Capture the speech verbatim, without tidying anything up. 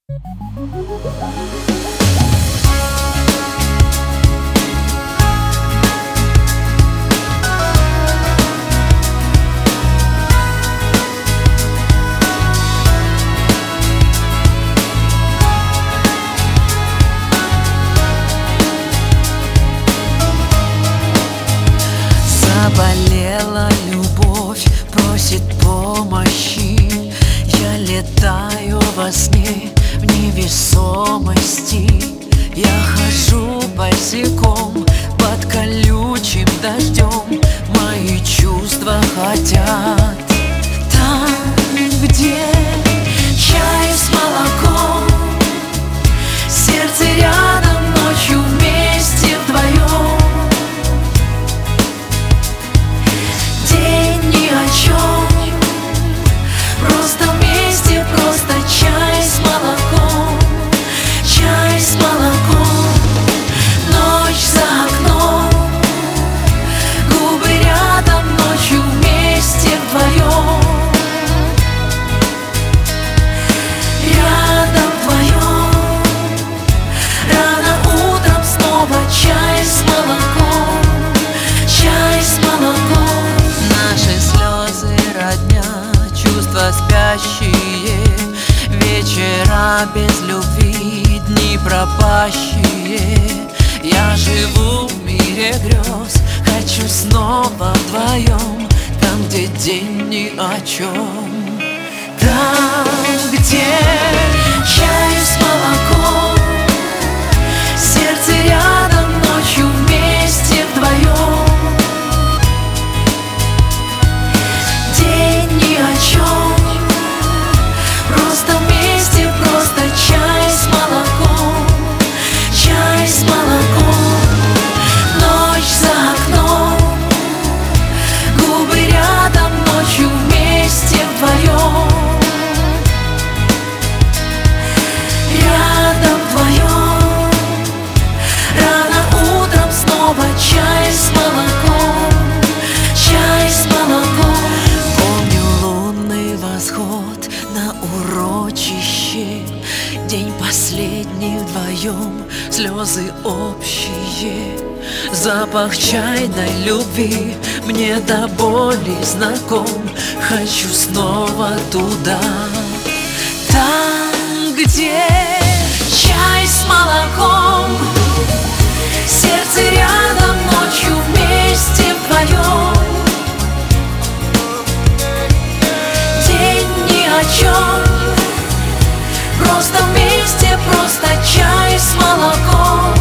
Заболела любовь, просит помощи. Я летаю во сне в невесомости. Я хожу босиком под колючим дождем. Мои чувства хотят там, где чай с молоком. Сердце рядом, ночью вместе вдвоем. День ни о чем, просто вместе, просто чай с молоком. Чай с молоком, ночь за окном. Губы рядом, ночью вместе вдвоем. Рядом вдвоем. Рано утром снова чай с молоком. Чай с молоком. Наши слезы родня, чувства спящие. Вечера без любви, дни пропащие. Я живу в мире грез, хочу снова вдвоем. Там, где день ни о чем. Там, где чай с молоком. Сердце рядом, ночью вместе вдвоем. День ни о чем, просто вместе, просто чай с молоком. Чай с молоком, ночь за окном. Губы рядом, ночью вместе вдвоем. Рядом вдвоем. Рано утром снова чай с молоком. Чай с молоком. Помню лунный восход на урочище. День последний вдвоем, слезы общие. Запах чайной любви мне до боли знаком. Хочу снова туда. Там, где чай с молоком. Сердце рядом, ночью вместе вдвоем. День ни о чем, просто вместе, просто чай с молоком.